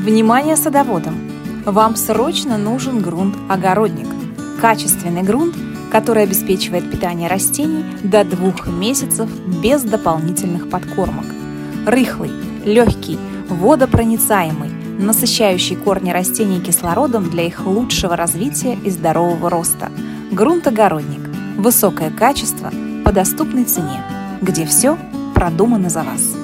Внимание садоводам! Вам срочно нужен грунт-огородник. Качественный грунт, который обеспечивает питание растений до 2 месяцев без дополнительных подкормок. Рыхлый, легкий, водопроницаемый, насыщающий корни растений кислородом для их лучшего развития и здорового роста. Грунт-огородник. Высокое качество по доступной цене, где все продумано за вас.